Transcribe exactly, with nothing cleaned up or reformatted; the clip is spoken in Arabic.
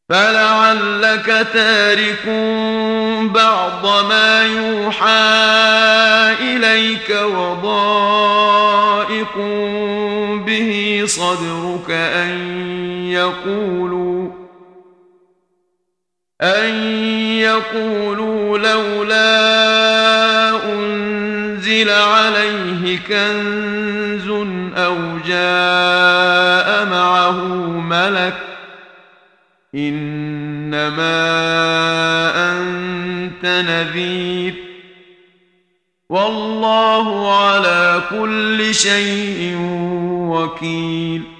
فلعلك تارك بعض ما يوحى إليك وضائق به صدرك أن يقولوا أن يقولوا لولا أنزل عليه كنز أو جاء معه ملك إنما أنت نذير والله على كل شيء وكيل.